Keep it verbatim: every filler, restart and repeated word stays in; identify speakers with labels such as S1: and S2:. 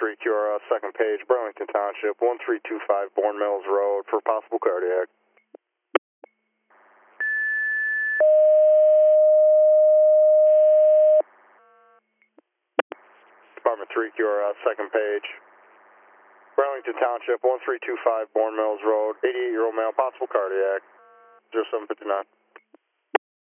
S1: three Q R S, second page, Burlington Township, one three two five Bourne Mills Road for possible cardiac. Department three Q R S, second page, Burlington Township, one three two five Bourne Mills Road, eighty-eight-year-old male, possible cardiac, zero seven fifty-nine.